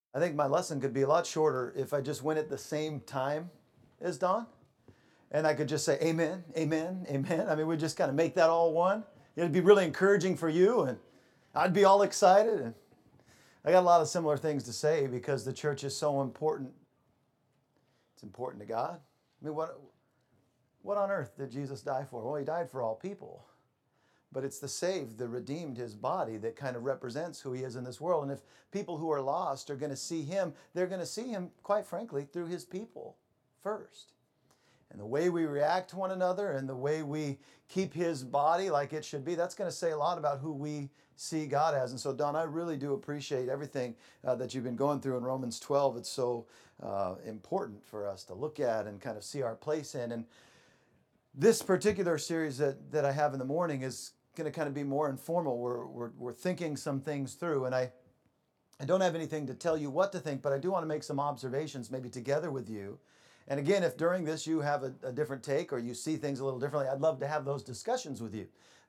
I think my lesson could be a lot shorter if I just went at the same time as Don. And I could just say, Amen, Amen, Amen. I mean, we just kind of make that all one. It'd be really encouraging for you, and I'd be all excited. And I got a lot of similar things to say because the church is so important. It's important to God. I mean, what on earth did Jesus die for? Well, he died for all people. But it's the saved, the redeemed, his body that kind of represents who he is in this world. And if people who are lost are going to see him, they're going to see him, quite frankly, through his people first. And the way we react to one another and the way we keep his body like it should be, that's going to say a lot about who we see God as. And so, Don, I really do appreciate everything that you've been going through in Romans 12. It's so important for us to look at and kind of see our place in. And this particular series that I have in the morning is going to kind of be more informal. We're thinking some things through, and I don't have anything to tell you what to think, but I do want to make some observations maybe together with you. And again, if during this you have a different take or you see things a little differently, I'd love to have those discussions with you.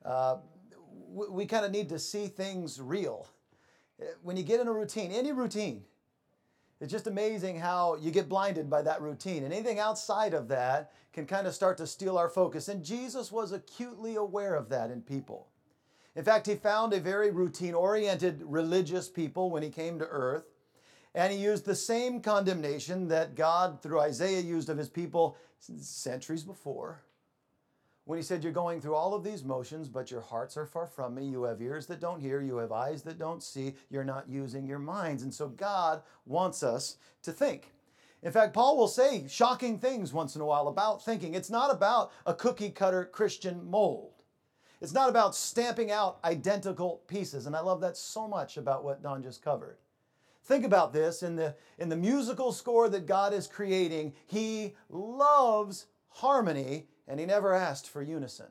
We kind of need to see things real. When you get in a routine, any routine, it's just amazing how you get blinded by that routine. And anything outside of that can kind of start to steal our focus. And Jesus was acutely aware of that in people. In fact, he found a very routine-oriented religious people when he came to earth. And he used the same condemnation that God, through Isaiah, used of his people centuries before. When he said, you're going through all of these motions, but your hearts are far from me. You have ears that don't hear. You have eyes that don't see. You're not using your minds. And so God wants us to think. In fact, Paul will say shocking things once in a while about thinking. It's not about a cookie cutter Christian mold. It's not about stamping out identical pieces. And I love that so much about what Don just covered. Think about this. In the musical score that God is creating, he loves harmony, and he never asked for unison.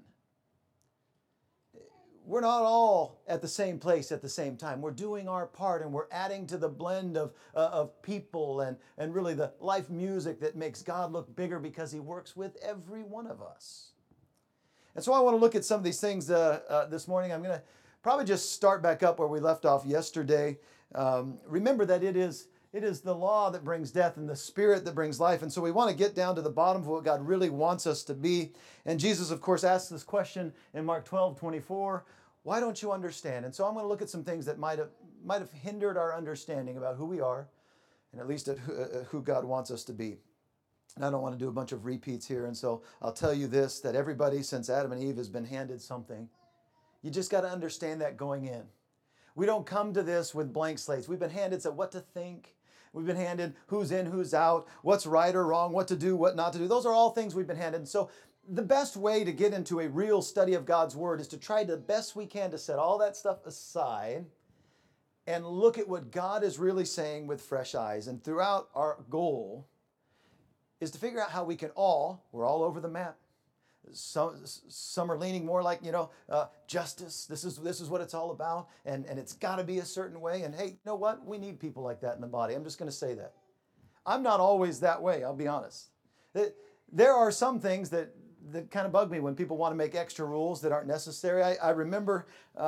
We're not all at the same place at the same time. We're doing our part, and we're adding to the blend of people and really the life music that makes God look bigger because he works with every one of us. And so I want to look at some of these things this morning. I'm going to probably just start back up where we left off yesterday. Remember that it is the law that brings death and the Spirit that brings life. And so we want to get down to the bottom of what God really wants us to be. And Jesus, of course, asks this question in Mark 12:24, why don't you understand? And so I'm going to look at some things that might have hindered our understanding about who we are and at least at who God wants us to be. And I don't want to do a bunch of repeats here. And so I'll tell you this, that everybody since Adam and Eve has been handed something. You just got to understand that going in. We don't come to this with blank slates. We've been handed what to think. We've been handed who's in, who's out, what's right or wrong, what to do, what not to do. Those are all things we've been handed. And so the best way to get into a real study of God's Word is to try the best we can to set all that stuff aside and look at what God is really saying with fresh eyes. And throughout, our goal is to figure out how we can we're all over the map. Some are leaning more like, justice. This is what it's all about. And it's got to be a certain way. And hey, you know what? We need people like that in the body. I'm just going to say that. I'm not always that way, I'll be honest. There are some things that kind of bug me when people want to make extra rules that aren't necessary. I remember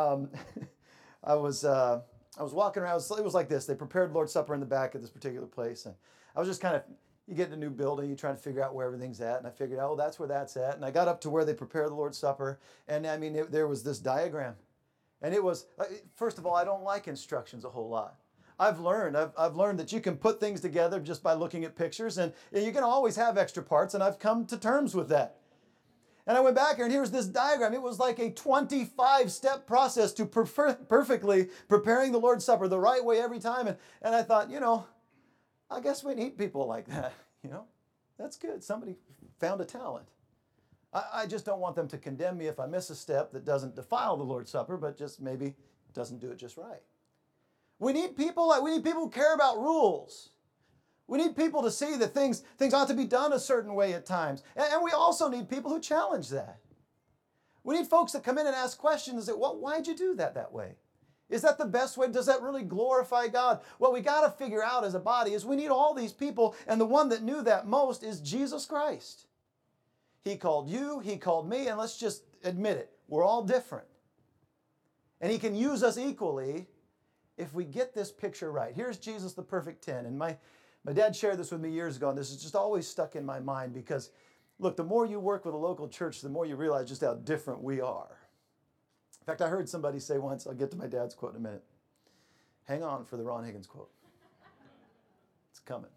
I was walking around. It was like this. They prepared Lord's Supper in the back of this particular place. And I was just kind of, you get in a new building, you try to figure out where everything's at. And I figured, that's where that's at. And I got up to where they prepare the Lord's Supper. And I mean, there was this diagram. And it was, first of all, I don't like instructions a whole lot. I've learned that you can put things together just by looking at pictures. And you can always have extra parts. And I've come to terms with that. And I went back here, and here's this diagram. It was like a 25-step process to perfectly preparing the Lord's Supper the right way every time. And I thought, I guess we need people like that, That's good. Somebody found a talent. I just don't want them to condemn me if I miss a step that doesn't defile the Lord's Supper, but just maybe doesn't do it just right. We need people who care about rules. We need people to see that things ought to be done a certain way at times. And we also need people who challenge that. We need folks that come in and ask questions and say, why'd you do that way? Is that the best way? Does that really glorify God? What we got to figure out as a body is we need all these people, and the one that knew that most is Jesus Christ. He called you, he called me, and let's just admit it, we're all different. And he can use us equally if we get this picture right, here's Jesus, the perfect 10. And my dad shared this with me years ago, and this is just always stuck in my mind because, look, the more you work with a local church, the more you realize just how different we are. In fact, I heard somebody say once, I'll get to my dad's quote in a minute. Hang on for the Ron Higgins quote. It's coming.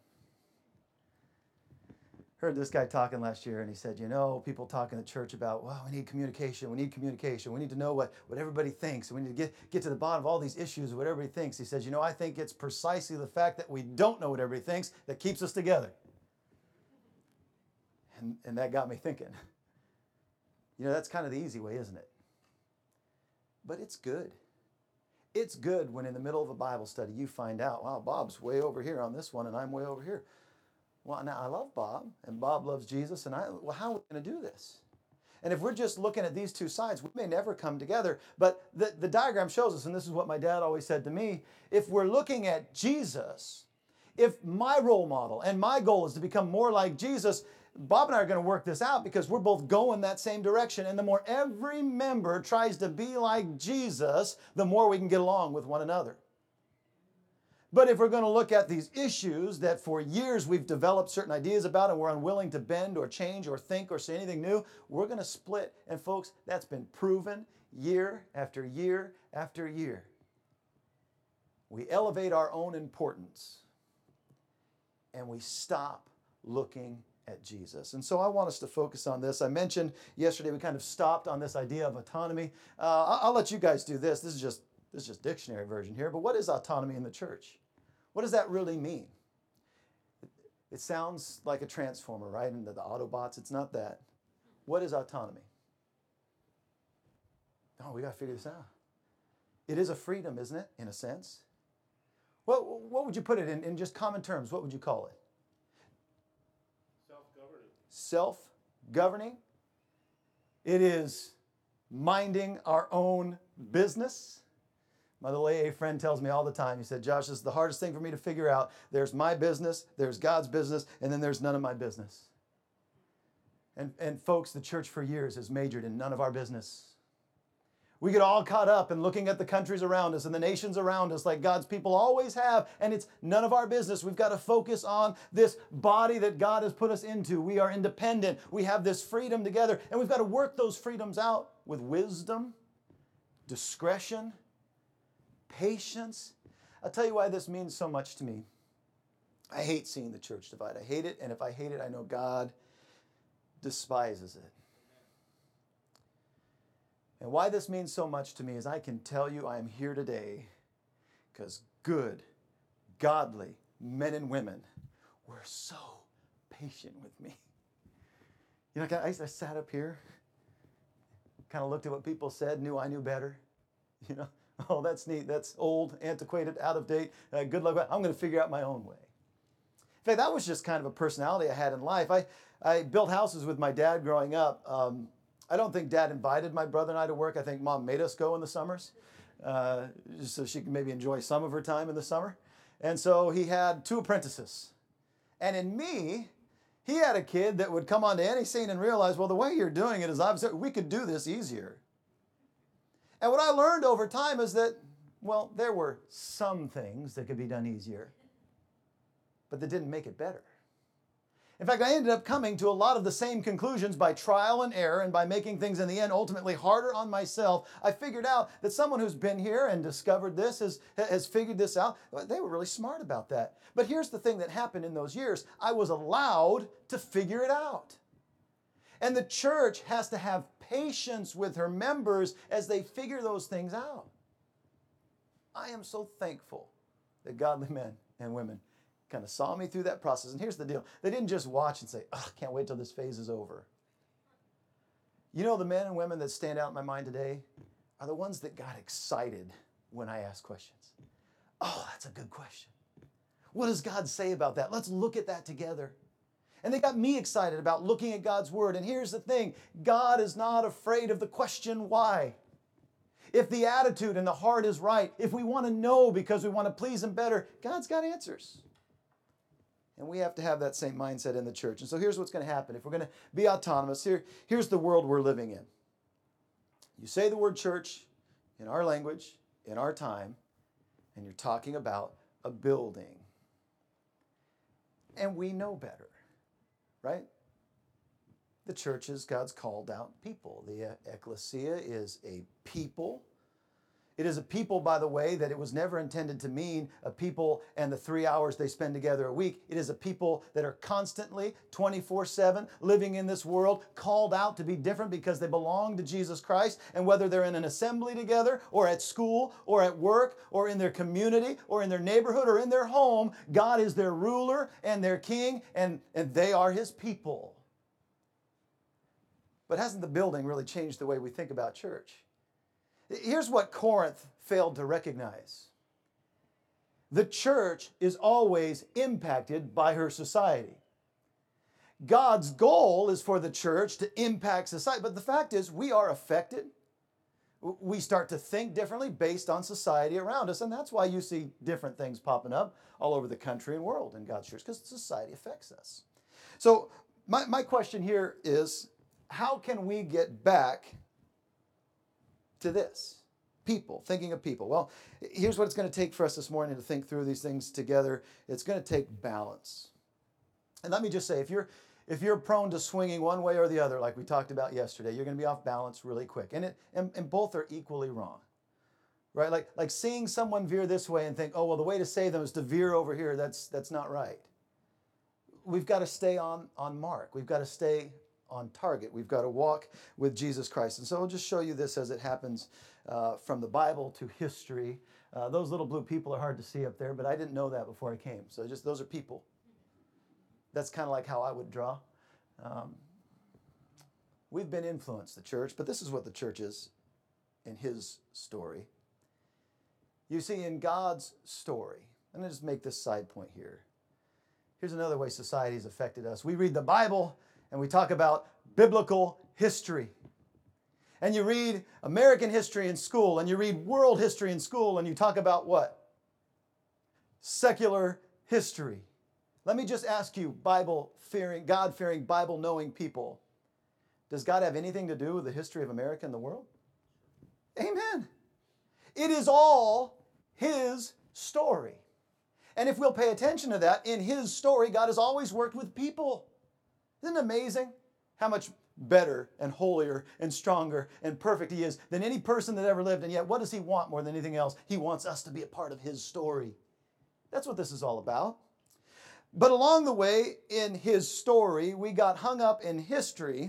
Heard this guy talking last year, and he said, people talk in the church about, well, we need communication. We need to know what everybody thinks. We need to get to the bottom of all these issues of what everybody thinks. He says, I think it's precisely the fact that we don't know what everybody thinks that keeps us together. And that got me thinking. That's kind of the easy way, isn't it? But it's good. It's good when in the middle of a Bible study you find out, wow, Bob's way over here on this one and I'm way over here. Well, now I love Bob, and Bob loves Jesus, and how are we going to do this? And if we're just looking at these two sides, we may never come together. But the diagram shows us, and this is what my dad always said to me, if we're looking at Jesus, if my role model and my goal is to become more like Jesus, Bob and I are going to work this out because we're both going that same direction. And the more every member tries to be like Jesus, the more we can get along with one another. But if we're going to look at these issues that for years we've developed certain ideas about and we're unwilling to bend or change or think or say anything new, we're going to split. And folks, that's been proven year after year after year. We elevate our own importance and we stop looking at Jesus. And so I want us to focus on this. I mentioned yesterday we kind of stopped on this idea of autonomy. I'll let you guys do this. This is just dictionary version here. But what is autonomy in the church? What does that really mean? It sounds like a transformer, right? And the Autobots, it's not that. What is autonomy? Oh, we got to figure this out. It is a freedom, isn't it, in a sense? What would you put it in just common terms? What would you call it? Self-governing. Self-governing. It is minding our own business. My little AA friend tells me all the time, he said, Josh, this is the hardest thing for me to figure out. There's my business, there's God's business, and then there's none of my business. And folks, the church for years has majored in none of our business. We get all caught up in looking at the countries around us and the nations around us like God's people always have, and it's none of our business. We've got to focus on this body that God has put us into. We are independent. We have this freedom together, and we've got to work those freedoms out with wisdom, discretion, patience. I'll tell you why this means so much to me. I hate seeing the church divide. I hate it, and if I hate it, I know God despises it. And why this means so much to me is I can tell you I am here today because good, godly men and women were so patient with me. I sat up here, kind of looked at what people said, knew I knew better. Oh, that's neat. That's old, antiquated, out of date. Good luck. I'm going to figure out my own way. In fact, that was just kind of a personality I had in life. I built houses with my dad growing up. I don't think Dad invited my brother and I to work. I think Mom made us go in the summers, just so she could maybe enjoy some of her time in the summer. And so he had 2 apprentices. And in me, he had a kid that would come onto any scene and realize, well, the way you're doing it is obviously we could do this easier. And what I learned over time is that, well, there were some things that could be done easier, but that didn't make it better. In fact, I ended up coming to a lot of the same conclusions by trial and error and by making things in the end ultimately harder on myself. I figured out that someone who's been here and discovered this has figured this out. They were really smart about that. But here's the thing that happened in those years. I was allowed to figure it out. And the church has to have patience with her members as they figure those things out. I am so thankful that godly men and women kind of saw me through that process. And here's the deal. They didn't just watch and say, oh, can't wait till this phase is over. The men and women that stand out in my mind today are the ones that got excited when I ask questions. Oh, that's a good question. What does God say about that? Let's look at that together. And they got me excited about looking at God's word. And here's the thing. God is not afraid of the question why. If the attitude and the heart is right, if we want to know because we want to please Him better, God's got answers. And we have to have that same mindset in the church. And so here's what's going to happen. If we're going to be autonomous, here's the world we're living in. You say the word church in our language, in our time, and you're talking about a building. And we know better, right? The church is God's called out people. The ecclesia is a people. It is a people, by the way, that it was never intended to mean a people and the 3 hours they spend together a week. It is a people that are constantly, 24/7, living in this world, called out to be different because they belong to Jesus Christ. And whether they're in an assembly together or at school or at work or in their community or in their neighborhood or in their home, God is their ruler and their king, and they are his people. But hasn't the building really changed the way we think about church? Here's what Corinth failed to recognize. The church is always impacted by her society. God's goal is for the church to impact society, but the fact is we are affected. We start to think differently based on society around us, and that's why you see different things popping up all over the country and world in God's church, because society affects us. So my question here is, how can we get back to this? People, thinking of people. Well, here's what it's going to take for us this morning to think through these things together. It's going to take balance. And let me just say, if you're prone to swinging one way or the other, like we talked about yesterday, you're going to be off balance really quick. And both are equally wrong. Right? Like seeing someone veer this way and think, oh, well, the way to save them is to veer over here. That's not right. We've got to stay on mark. We've got to stay on target. We've got to walk with Jesus Christ. And so I'll just show you this as it happens from the Bible to history. Those little blue people are hard to see up there, but I didn't know that before I came. So just those are people. That's kind of like how I would draw. We've been influenced, the church, but this is what the church is in his story. You see, in God's story, I'm going to just make this side point here. Here's another way society has affected us. We read the Bible and we talk about biblical history. And you read American history in school, and you read world history in school, and you talk about what? Secular history. Let me just ask you, Bible-fearing, God-fearing, Bible-knowing people, does God have anything to do with the history of America and the world? Amen. It is all his story. And if we'll pay attention to that, in his story, God has always worked with people. Isn't it amazing how much better and holier and stronger and perfect he is than any person that ever lived? And yet, what does he want more than anything else? He wants us to be a part of his story. That's what this is all about. But along the way in his story, we got hung up in history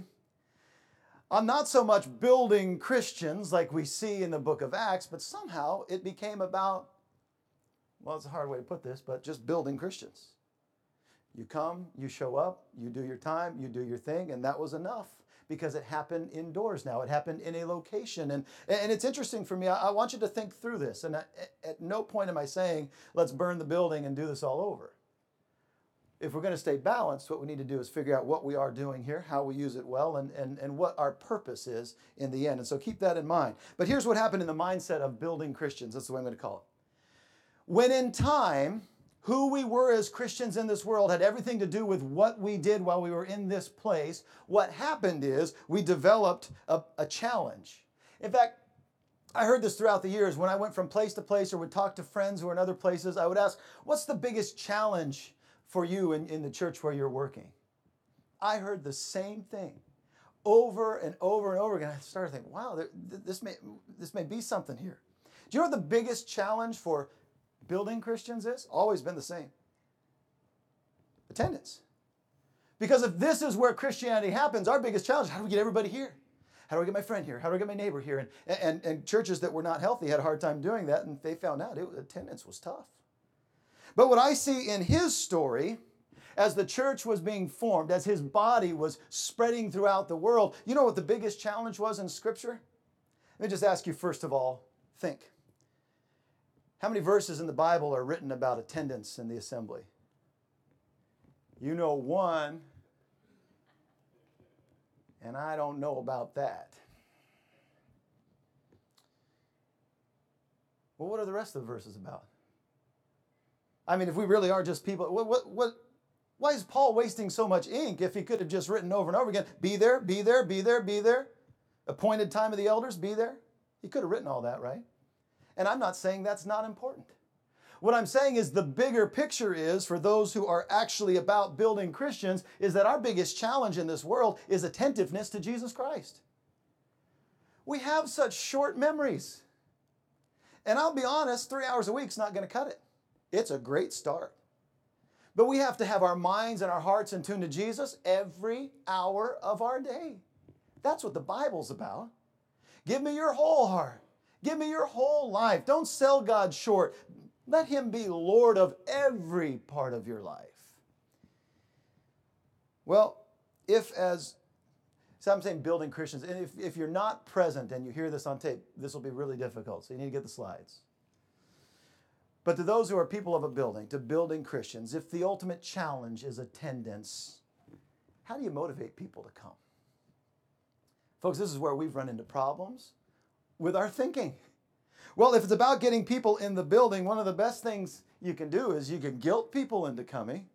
on not so much building Christians like we see in the book of Acts, but somehow it became about, well, it's a hard way to put this, but just building Christians. You come, you show up, you do your time, you do your thing, and that was enough because it happened indoors now. It happened in a location. And it's interesting for me. I want you to think through this. And at no point am I saying, let's burn the building and do this all over. If we're going to stay balanced, what we need to do is figure out what we are doing here, how we use it well, and what our purpose is in the end. And so keep that in mind. But here's what happened in the mindset of building Christians. That's the way I'm going to call it. When in time, who we were as Christians in this world had everything to do with what we did while we were in this place. What happened is we developed a challenge. In fact, I heard this throughout the years. When I went from place to place or would talk to friends who were in other places, I would ask, what's the biggest challenge for you in the church where you're working? I heard the same thing over and over and over again. I started thinking, wow, this may be something here. Do you know what the biggest challenge for building Christians is? Always been the same. Attendance. Because if this is where Christianity happens, our biggest challenge is how do we get everybody here? How do I get my friend here? How do I get my neighbor here? And churches that were not healthy had a hard time doing that, and they found out attendance was tough. But what I see in his story, as the church was being formed, as his body was spreading throughout the world, you know what the biggest challenge was in Scripture? Let me just ask you, first of all, think. How many verses in the Bible are written about attendance in the assembly? You know one, and I don't know about that. Well, what are the rest of the verses about? I mean, if we really are just people, why is Paul wasting so much ink if he could have just written over and over again, be there, be there, be there, be there, appointed time of the elders, be there? He could have written all that, right? And I'm not saying that's not important. What I'm saying is the bigger picture is, for those who are actually about building Christians, is that our biggest challenge in this world is attentiveness to Jesus Christ. We have such short memories. And I'll be honest, 3 hours a week is not going to cut it. It's a great start. But we have to have our minds and our hearts in tune to Jesus every hour of our day. That's what the Bible's about. Give me your whole heart. Give me your whole life. Don't sell God short. Let Him be Lord of every part of your life. Well, so I'm saying building Christians, and if you're not present and you hear this on tape, this will be really difficult, so you need to get the slides. But to those who are people of a building, to building Christians, if the ultimate challenge is attendance, how do you motivate people to come? Folks, this is where we've run into problems with our thinking. Well, if it's about getting people in the building, one of the best things you can do is you can guilt people into coming.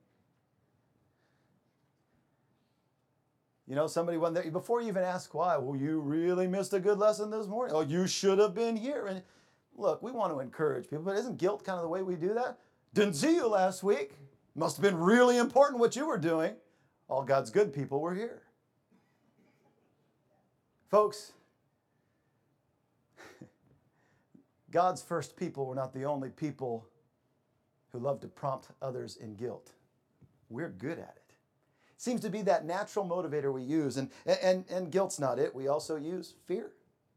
You know, somebody went there, before you even ask why, well, you really missed a good lesson this morning. Oh, you should have been here. And look, we want to encourage people, but isn't guilt kind of the way we do that? Didn't see you last week. Must have been really important what you were doing. All God's good people were here. Folks, God's first people were not the only people who love to prompt others in guilt. We're good at it. Seems to be that natural motivator we use, and guilt's not it. We also use fear.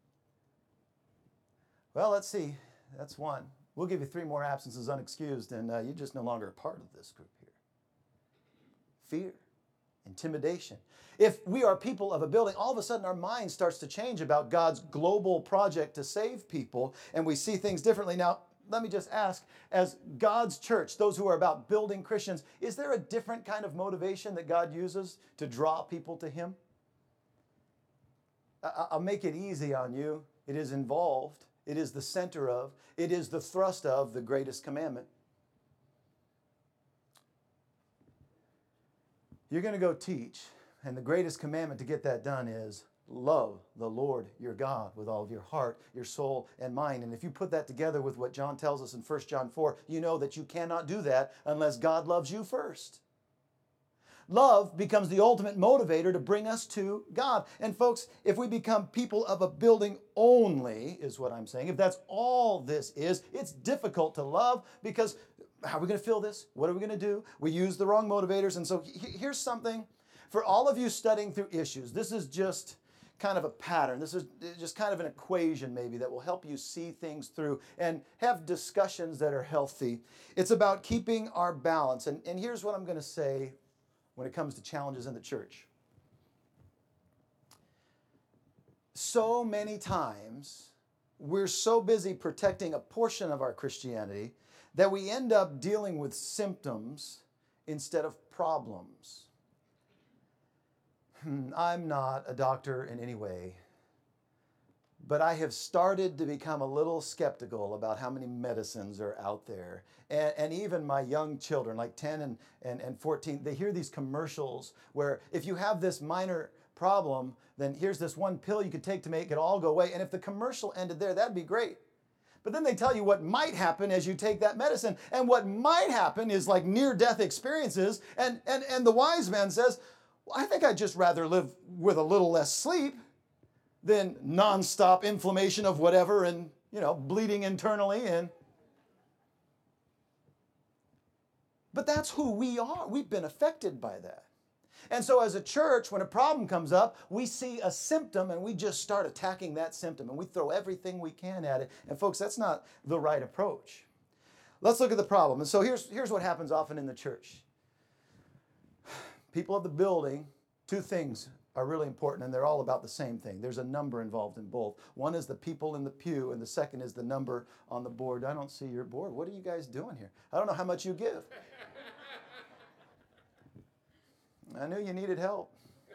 Well, let's see. That's one. We'll give you 3 more absences unexcused, and you're just no longer a part of this group here. Fear, intimidation. If we are people of a building, all of a sudden our mind starts to change about God's global project to save people, and we see things differently. Now, let me just ask, as God's church, those who are about building Christians, is there a different kind of motivation that God uses to draw people to Him? I'll make it easy on you. It is involved. It is the center of. It is the thrust of the greatest commandment. You're going to go teach, and the greatest commandment to get that done is love the Lord your God with all of your heart, your soul, and mind. And if you put that together with what John tells us in 1 John 4, you know that you cannot do that unless God loves you first. Love becomes the ultimate motivator to bring us to God. And folks, if we become people of a building only, is what I'm saying, if that's all this is, it's difficult to love, because how are we going to fill this? What are we going to do? We use the wrong motivators. And so here's something for all of you studying through issues. This is just kind of a pattern. This is just kind of an equation maybe that will help you see things through and have discussions that are healthy. It's about keeping our balance. And here's what I'm going to say when it comes to challenges in the church. So many times we're so busy protecting a portion of our Christianity that we end up dealing with symptoms instead of problems. I'm not a doctor in any way, but I have started to become a little skeptical about how many medicines are out there. And even my young children, like 10 and 14, they hear these commercials where if you have this minor problem, then here's this one pill you could take to make it all go away. And if the commercial ended there, that'd be great. But then they tell you what might happen as you take that medicine. And what might happen is like near-death experiences. And the wise man says, well, I think I'd just rather live with a little less sleep than nonstop inflammation of whatever and, bleeding internally. But that's who we are. We've been affected by that. And so as a church, when a problem comes up, we see a symptom and we just start attacking that symptom and we throw everything we can at it. And folks, that's not the right approach. Let's look at the problem. And so here's what happens often in the church. People of the building, 2 things are really important, and they're all about the same thing. There's a number involved in both. One is the people in the pew, and the second is the number on the board. I don't see your board. What are you guys doing here? I don't know how much you give. I knew you needed help.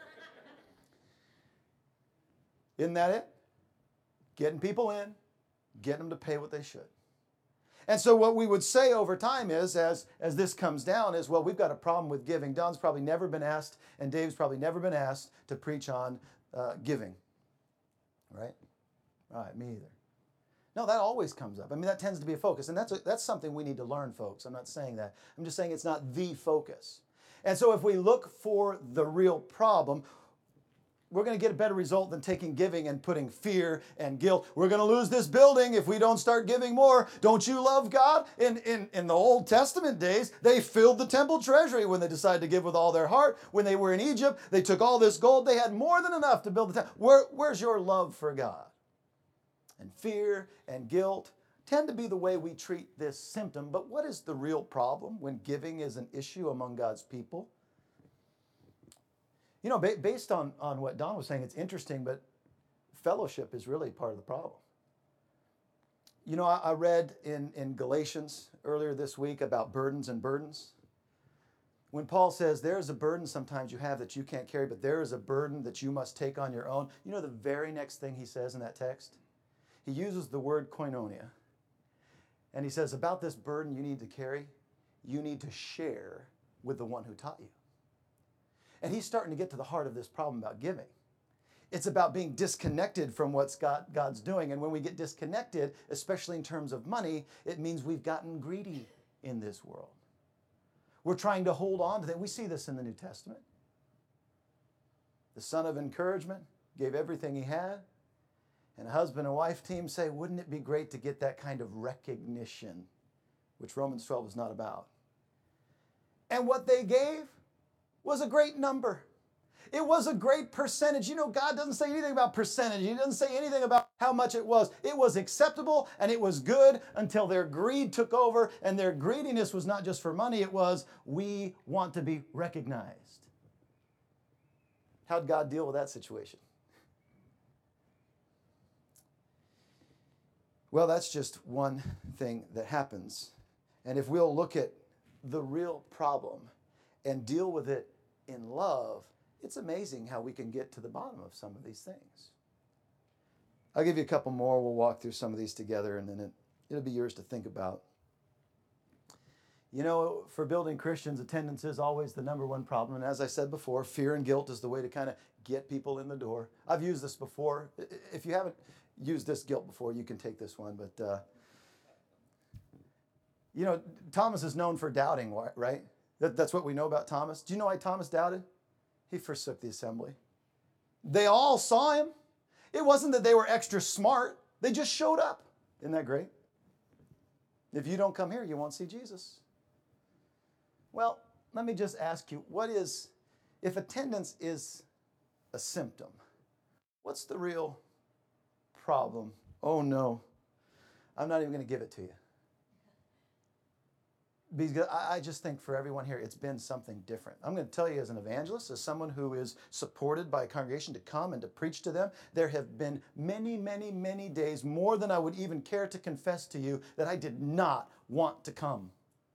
Isn't that it? Getting people in, getting them to pay what they should. And so what we would say over time is, as this comes down, is, well, we've got a problem with giving. Don's probably never been asked, and Dave's probably never been asked to preach on giving. Right? All right, me either. No, that always comes up. I mean, that tends to be a focus. And that's something we need to learn, folks. I'm not saying that. I'm just saying it's not the focus. And so if we look for the real problem, we're going to get a better result than taking giving and putting fear and guilt. We're going to lose this building if we don't start giving more. Don't you love God? In the Old Testament days, they filled the temple treasury when they decided to give with all their heart. When they were in Egypt, they took all this gold. They had more than enough to build the temple. Where's your love for God? And fear and guilt tend to be the way we treat this symptom. But what is the real problem when giving is an issue among God's people? You know, based on what Don was saying, it's interesting, but fellowship is really part of the problem. You know, I read in Galatians earlier this week about burdens and burdens. When Paul says there's a burden sometimes you have that you can't carry, but there is a burden that you must take on your own. You know the very next thing he says in that text? He uses the word koinonia. And he says about this burden you need to carry, you need to share with the one who taught you. And he's starting to get to the heart of this problem about giving. It's about being disconnected from what God's doing. And when we get disconnected, especially in terms of money, it means we've gotten greedy in this world. We're trying to hold on to that. We see this in the New Testament. The son of encouragement gave everything he had. And a husband and wife team say, wouldn't it be great to get that kind of recognition, which Romans 12 is not about. And what they gave was a great number. It was a great percentage. You know, God doesn't say anything about percentage. He doesn't say anything about how much it was. It was acceptable and it was good until their greed took over, and their greediness was not just for money. It was, we want to be recognized. How'd God deal with that situation? Well, that's just one thing that happens. And if we'll look at the real problem and deal with it in love, it's amazing how we can get to the bottom of some of these things. I'll give you a couple more. We'll walk through some of these together, and then it'll be yours to think about. You know, for building Christians, attendance is always the number one problem. And as I said before, fear and guilt is the way to kind of get people in the door. I've used this before. If you haven't used this guilt before, you can take this one. But, you know, Thomas is known for doubting, right? That's what we know about Thomas. Do you know why Thomas doubted? He forsook the assembly. They all saw him. It wasn't that they were extra smart. They just showed up. Isn't that great? If you don't come here, you won't see Jesus. Well, let me just ask you, if attendance is a symptom, what's the real problem? Oh no, I'm not even going to give it to you. Because I just think for everyone here, it's been something different. I'm going to tell you as an evangelist, as someone who is supported by a congregation to come and to preach to them, there have been many, many, many days, more than I would even care to confess to you, that I did not want to come.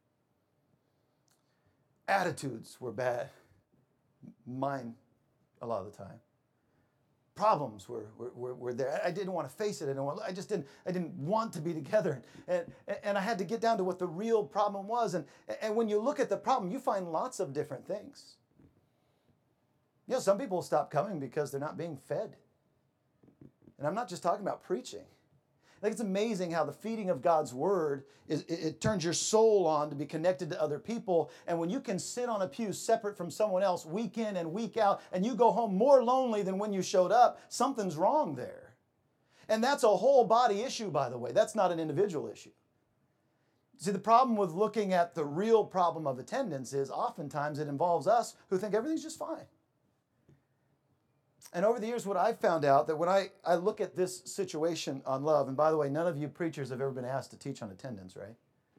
Attitudes were bad. Mine, a lot of the time. Problems were there. I didn't want to face it. I didn't want to be together. And I had to get down to what the real problem was. And when you look at the problem, you find lots of different things. You know, some people stop coming because they're not being fed. And I'm not just talking about preaching. I think it's amazing how the feeding of God's word, it turns your soul on to be connected to other people. And when you can sit on a pew separate from someone else week in and week out, and you go home more lonely than when you showed up, something's wrong there. And that's a whole body issue, by the way. That's not an individual issue. See, the problem with looking at the real problem of attendance is oftentimes it involves us who think everything's just fine. And over the years, what I've found out, that when I look at this situation on love, and by the way, none of you preachers have ever been asked to teach on attendance, right?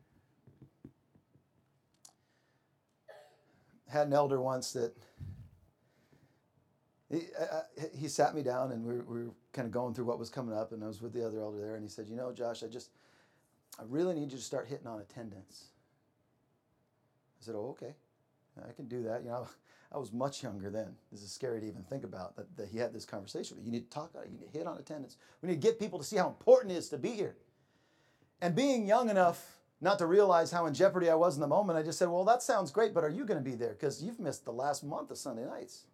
Had an elder once that he sat me down, and we were kind of going through what was coming up, and I was with the other elder there, and he said, you know, Josh, I really need you to start hitting on attendance. I said, oh, okay, I can do that. You know, I was much younger then. This is scary to even think about, that he had this conversation. You need to talk about it. You need to hit on attendance. We need to get people to see how important it is to be here. And being young enough not to realize how in jeopardy I was in the moment, I just said, well, that sounds great, but are you going to be there? Because you've missed the last month of Sunday nights.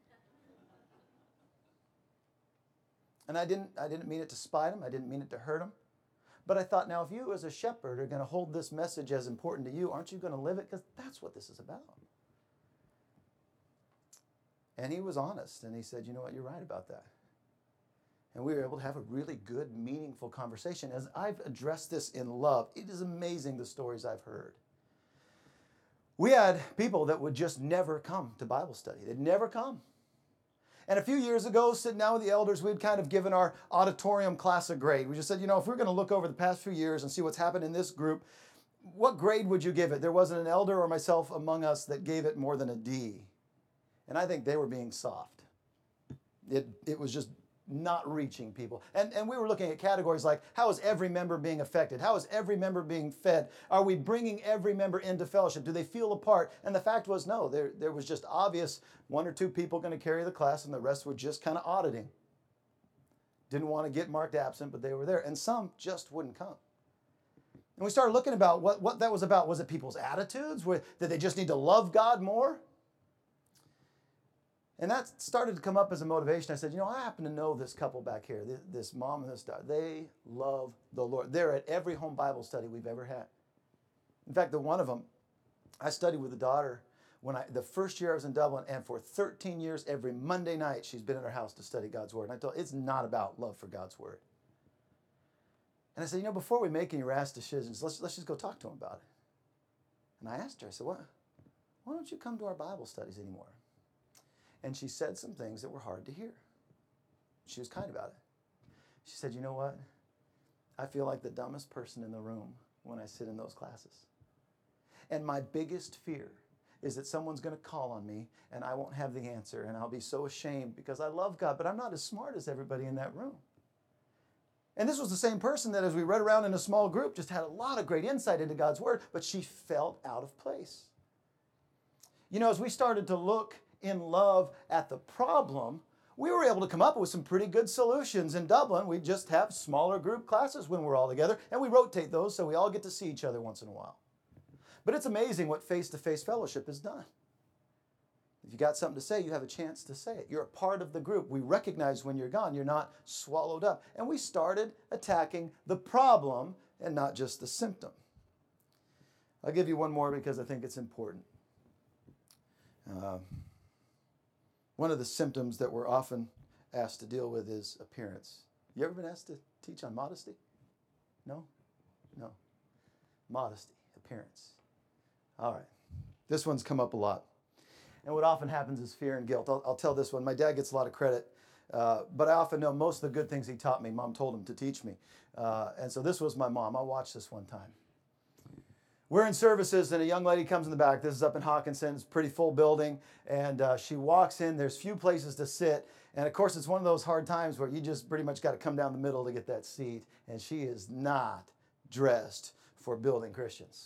And I didn't mean it to spite him. I didn't mean it to hurt him. But I thought, now, if you as a shepherd are going to hold this message as important to you, aren't you going to live it? Because that's what this is about. And he was honest, and he said, you know what, you're right about that. And we were able to have a really good, meaningful conversation. As I've addressed this in love, it is amazing the stories I've heard. We had people that would just never come to Bible study. They'd never come. And a few years ago, sitting down with the elders, we'd kind of given our auditorium class a grade. We just said, you know, if we're going to look over the past few years and see what's happened in this group, what grade would you give it? There wasn't an elder or myself among us that gave it more than a D. And I think they were being soft. It was just not reaching people. And we were looking at categories like, how is every member being affected? How is every member being fed? Are we bringing every member into fellowship? Do they feel a part? And the fact was, no, there was just obvious one or two people going to carry the class, and the rest were just kind of auditing. Didn't want to get marked absent, but they were there. And some just wouldn't come. And we started looking about what that was about. Was it people's attitudes? Did they just need to love God more? And that started to come up as a motivation. I said, you know, I happen to know this couple back here, this mom and this daughter. They love the Lord. They're at every home Bible study we've ever had. In fact, the one of them, I studied with the daughter the first year I was in Dublin, and for 13 years, every Monday night, she's been in her house to study God's Word. And I told her, it's not about love for God's Word. And I said, you know, before we make any rash decisions, let's just go talk to them about it. And I asked her, I said, why don't you come to our Bible studies anymore? And she said some things that were hard to hear. She was kind about it. She said, you know what? I feel like the dumbest person in the room when I sit in those classes. And my biggest fear is that someone's going to call on me and I won't have the answer, and I'll be so ashamed because I love God, but I'm not as smart as everybody in that room. And this was the same person that, as we read around in a small group, just had a lot of great insight into God's Word, but she felt out of place. You know, as we started to look in love at the problem, we were able to come up with some pretty good solutions. In Dublin, we just have smaller group classes when we're all together, and we rotate those so we all get to see each other once in a while. But it's amazing what face-to-face fellowship has done. If you got something to say, you have a chance to say it. You're a part of the group. We recognize when you're gone. You're not swallowed up. And we started attacking the problem and not just the symptom. I'll give you one more because I think it's important. One of the symptoms that we're often asked to deal with is appearance. You ever been asked to teach on modesty? No? No. Modesty, appearance. All right. This one's come up a lot. And what often happens is fear and guilt. I'll tell this one. My dad gets a lot of credit, but I often know most of the good things he taught me, Mom told him to teach me. And so this was my mom. I watched this one time. We're in services, and a young lady comes in the back. This is up in Hawkinson. It's a pretty full building. And she walks in. There's few places to sit. And, of course, it's one of those hard times where you just pretty much got to come down the middle to get that seat. And she is not dressed for building Christians.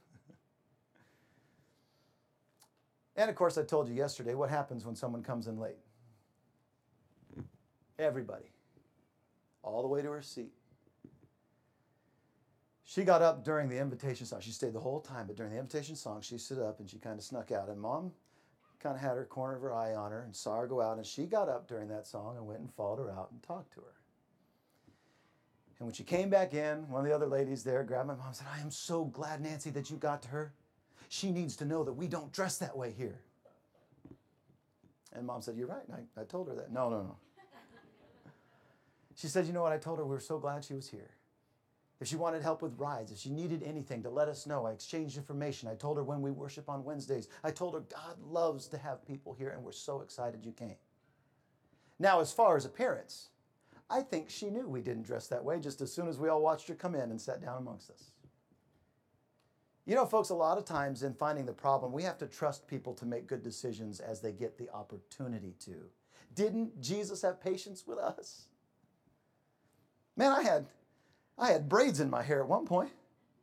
And, of course, I told you yesterday what happens when someone comes in late. Everybody. All the way to her seat. She got up during the invitation song. She stayed the whole time, but during the invitation song, she stood up and she kind of snuck out. And Mom kind of had her corner of her eye on her and saw her go out. And she got up during that song and went and followed her out and talked to her. And when she came back in, one of the other ladies there grabbed my mom and said, I am so glad, Nancy, that you got to her. She needs to know that we don't dress that way here. And Mom said, you're right. And I told her that. No. She said, you know what? I told her we were so glad she was here. If she wanted help with rides, if she needed anything, to let us know. I exchanged information. I told her when we worship on Wednesdays. I told her God loves to have people here, and we're so excited you came. Now, as far as appearance, I think she knew we didn't dress that way just as soon as we all watched her come in and sat down amongst us. You know, folks, a lot of times in finding the problem, we have to trust people to make good decisions as they get the opportunity to. Didn't Jesus have patience with us? Man, I had braids in my hair at one point.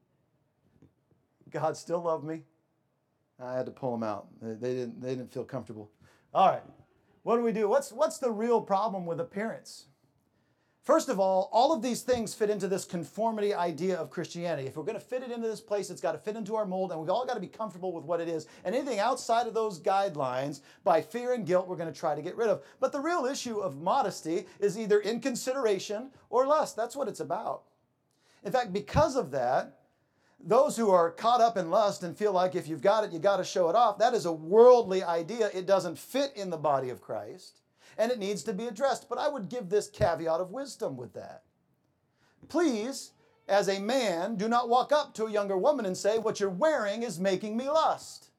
God still loved me. I had to pull them out. They didn't feel comfortable. All right. What do? What's the real problem with appearance? First of all of these things fit into this conformity idea of Christianity. If we're going to fit it into this place, it's got to fit into our mold, and we've all got to be comfortable with what it is. And anything outside of those guidelines, by fear and guilt, we're going to try to get rid of. But the real issue of modesty is either inconsideration or lust. That's what it's about. In fact, because of that, those who are caught up in lust and feel like if you've got it, you got to show it off, that is a worldly idea. It doesn't fit in the body of Christ, and it needs to be addressed. But I would give this caveat of wisdom with that. Please, as a man, do not walk up to a younger woman and say, what you're wearing is making me lust.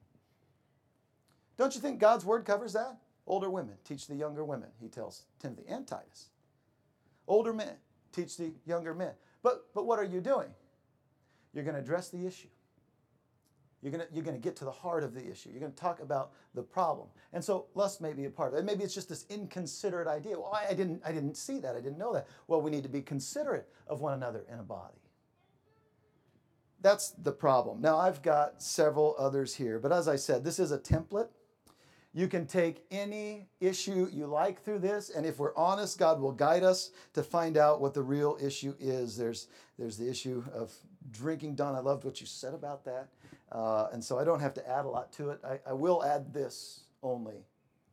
Don't you think God's word covers that? Older women teach the younger women, he tells Timothy and Titus. Older men teach the younger men. But what are you doing? You're going to address the issue. You're going to get to the heart of the issue. You're going to talk about the problem. And so lust may be a part of it. Maybe it's just this inconsiderate idea. Well, I didn't see that. I didn't know that. Well, we need to be considerate of one another in a body. That's the problem. Now, I've got several others here. But as I said, this is a template. You can take any issue you like through this, and if we're honest, God will guide us to find out what the real issue is. There's the issue of drinking. Don, I loved what you said about that. And so I don't have to add a lot to it. I will add this only.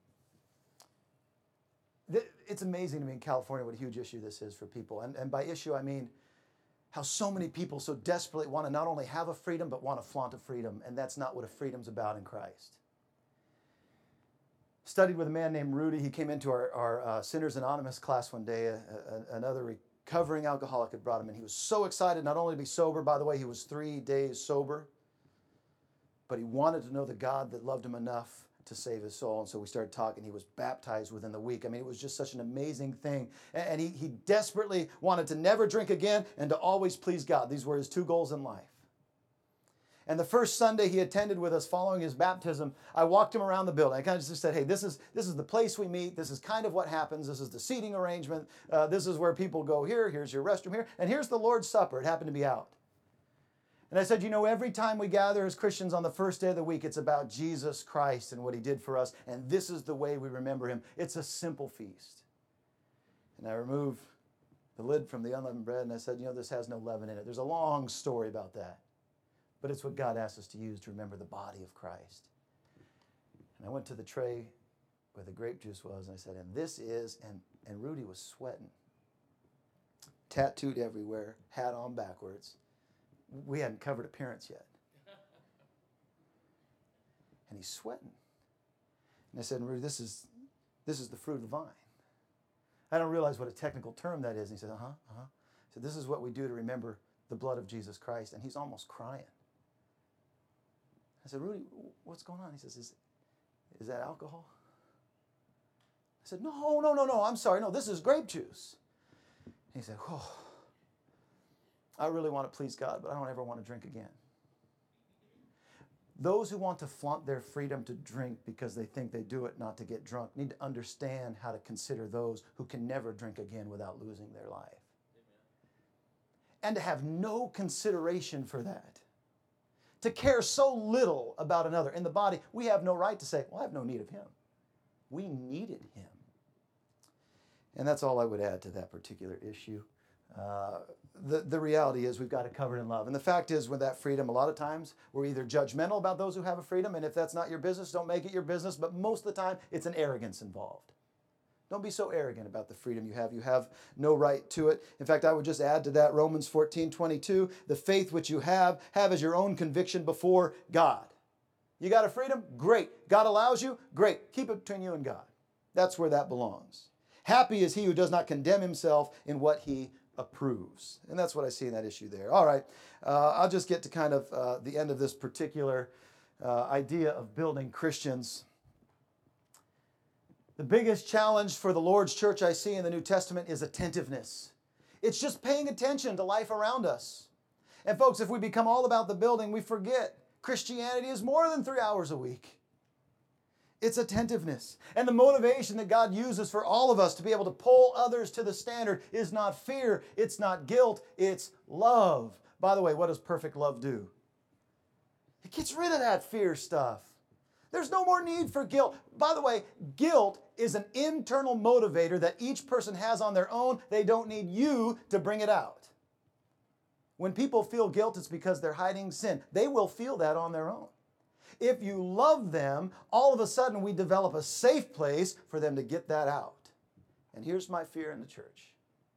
It's amazing to me in California what a huge issue this is for people. And by issue, I mean how so many people so desperately want to not only have a freedom, but want to flaunt a freedom. And that's not what a freedom's about in Christ. Studied with a man named Rudy. He came into our Sinners Anonymous class one day. Another recovering alcoholic had brought him in. He was so excited not only to be sober, by the way, he was 3 days sober, but he wanted to know the God that loved him enough to save his soul. And so we started talking. He was baptized within the week. I mean, it was just such an amazing thing. And he desperately wanted to never drink again and to always please God. These were his 2 goals in life. And the first Sunday he attended with us following his baptism, I walked him around the building. I kind of just said, hey, this is the place we meet. This is kind of what happens. This is the seating arrangement. This is where people go here. Here's your restroom here. And here's the Lord's Supper. It happened to be out. And I said, every time we gather as Christians on the first day of the week, it's about Jesus Christ and what he did for us. And this is the way we remember him. It's a simple feast. And I removed the lid from the unleavened bread and I said, this has no leaven in it. There's a long story about that. But it's what God asks us to use to remember the body of Christ. And I went to the tray where the grape juice was, and I said, and this is, and Rudy was sweating. Tattooed everywhere, hat on backwards. We hadn't covered appearance yet. And he's sweating. And I said, Rudy, this is the fruit of the vine. I don't realize what a technical term that is. And he said, I said, this is what we do to remember the blood of Jesus Christ. And he's almost crying. I said, Rudy, what's going on? He says, is that alcohol? I said, no, I'm sorry. No, this is grape juice. And he said, I really want to please God, but I don't ever want to drink again. Those who want to flaunt their freedom to drink because they think they do it not to get drunk need to understand how to consider those who can never drink again without losing their life. Amen. And to have no consideration for that. To care so little about another. In the body, we have no right to say, well, I have no need of him. We needed him. And that's all I would add to that particular issue. The reality is we've got it covered in love. And the fact is with that freedom, a lot of times we're either judgmental about those who have a freedom, and if that's not your business, don't make it your business. But most of the time, it's an arrogance involved. Don't be so arrogant about the freedom you have. You have no right to it. In fact, I would just add to that Romans 14:22, the faith which you have as your own conviction before God. You got a freedom? Great. God allows you? Great. Keep it between you and God. That's where that belongs. Happy is he who does not condemn himself in what he approves. And that's what I see in that issue there. All right. I'll just get to kind of the end of this particular idea of building Christians. The biggest challenge for the Lord's church I see in the New Testament is attentiveness. It's just paying attention to life around us. And folks, if we become all about the building, we forget Christianity is more than 3 hours a week. It's attentiveness. And the motivation that God uses for all of us to be able to pull others to the standard is not fear, it's not guilt, it's love. By the way, what does perfect love do? It gets rid of that fear stuff. There's no more need for guilt. By the way, guilt is an internal motivator that each person has on their own. They don't need you to bring it out. When people feel guilt, it's because they're hiding sin. They will feel that on their own. If you love them, all of a sudden we develop a safe place for them to get that out. And here's my fear in the church.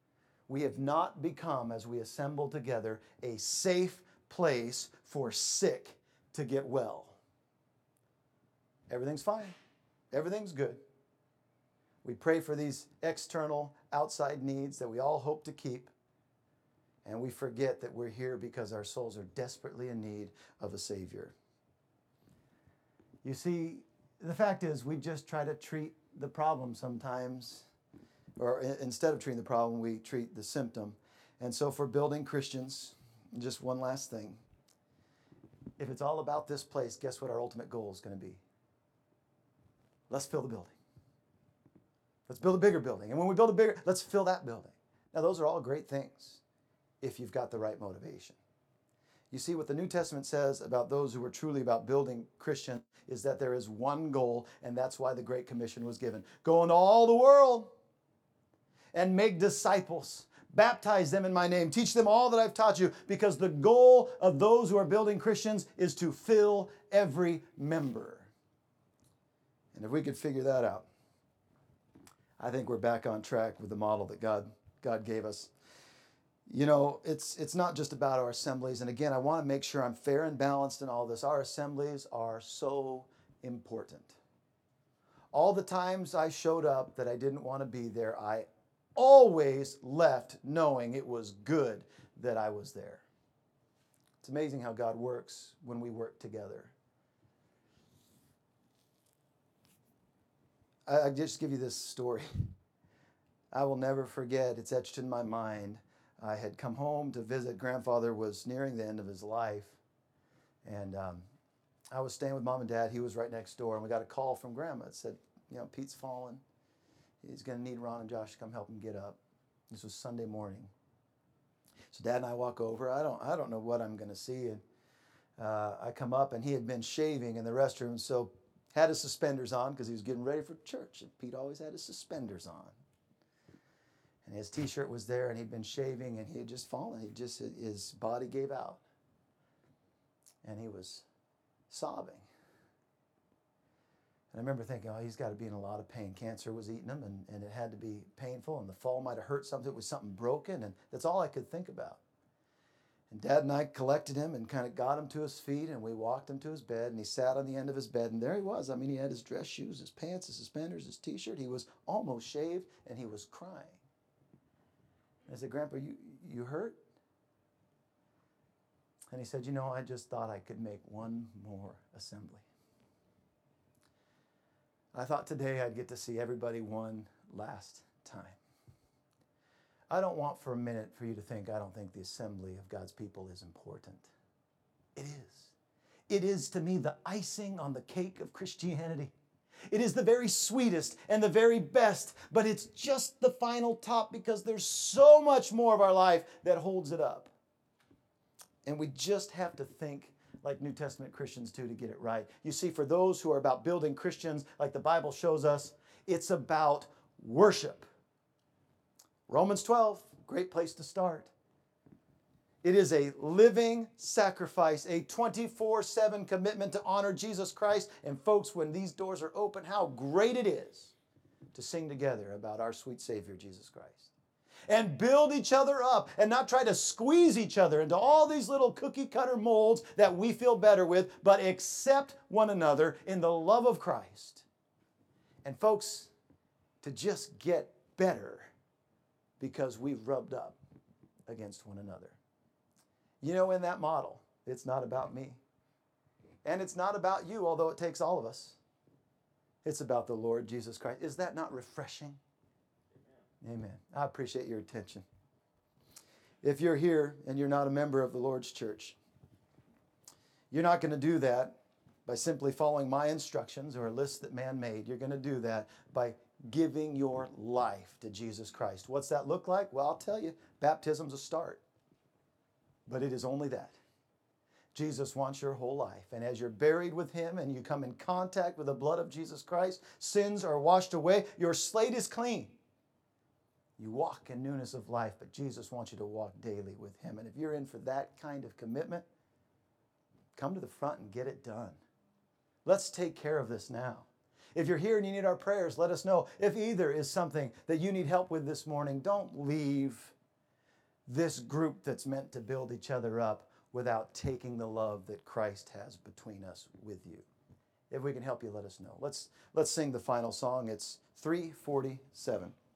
we have not become, as we assemble together, a safe place for sick to get well. Everything's fine. Everything's good. We pray for these external, outside needs that we all hope to keep. And we forget that we're here because our souls are desperately in need of a Savior. You see, the fact is, we just try to treat the problem sometimes, or instead of treating the problem, we treat the symptom. And so for building Christians, just one last thing. If it's all about this place, guess what our ultimate goal is going to be? Let's fill the building. Let's build a bigger building. And when we build a bigger, let's fill that building. Now, those are all great things if you've got the right motivation. You see, what the New Testament says about those who are truly about building Christian is that there is one goal, and that's why the Great Commission was given. Go into all the world and make disciples. Baptize them in my name. Teach them all that I've taught you, because the goal of those who are building Christians is to fill every member. And if we could figure that out, I think we're back on track with the model that God gave us. You know, it's not just about our assemblies. And again, I want to make sure I'm fair and balanced in all this. Our assemblies are so important. All the times I showed up that I didn't want to be there, I always left knowing it was good that I was there. It's amazing how God works when we work together. I just give you this story. I will never forget. It's etched in my mind. I had come home to visit. Grandfather was nearing the end of his life. And I was staying with Mom and Dad. He was right next door. And we got a call from Grandma. It said, Pete's fallen. He's going to need Ron and Josh to come help him get up. This was Sunday morning. So Dad and I walk over. I don't know what I'm going to see. And I come up, and he had been shaving in the restroom. So had his suspenders on because he was getting ready for church. And Pete always had his suspenders on. And his t-shirt was there, and he'd been shaving, and he had just fallen. His body gave out. And he was sobbing. And I remember thinking, he's got to be in a lot of pain. Cancer was eating him, and it had to be painful, and the fall might have hurt something. It was something broken, and that's all I could think about. And Dad and I collected him and kind of got him to his feet, and we walked him to his bed, and he sat on the end of his bed, and there he was. I mean, he had his dress shoes, his pants, his suspenders, his t-shirt. He was almost shaved, and he was crying. I said, Grandpa, you hurt? And he said, I just thought I could make one more assembly. I thought today I'd get to see everybody one last time. I don't want for a minute for you to think I don't think the assembly of God's people is important. It is. It is to me the icing on the cake of Christianity. It is the very sweetest and the very best, but it's just the final top because there's so much more of our life that holds it up. And we just have to think like New Testament Christians do to get it right. You see, for those who are about building Christians, like the Bible shows us, it's about worship. Romans 12, great place to start. It is a living sacrifice, a 24/7 commitment to honor Jesus Christ. And folks, when these doors are open, how great it is to sing together about our sweet Savior, Jesus Christ. And build each other up and not try to squeeze each other into all these little cookie cutter molds that we feel better with, but accept one another in the love of Christ. And folks, to just get better because we've rubbed up against one another. In that model, it's not about me. And it's not about you, although it takes all of us. It's about the Lord Jesus Christ. Is that not refreshing? Amen. I appreciate your attention. If you're here and you're not a member of the Lord's church, you're not going to do that by simply following my instructions or a list that man made. You're going to do that by giving your life to Jesus Christ. What's that look like? Well, I'll tell you, baptism's a start. But it is only that. Jesus wants your whole life. And as you're buried with him and you come in contact with the blood of Jesus Christ, sins are washed away. Your slate is clean. You walk in newness of life, but Jesus wants you to walk daily with him. And if you're in for that kind of commitment, come to the front and get it done. Let's take care of this now. If you're here and you need our prayers, let us know. If either is something that you need help with this morning, don't leave this group that's meant to build each other up without taking the love that Christ has between us with you? If we can help you, let us know. Let's sing the final song. It's 347.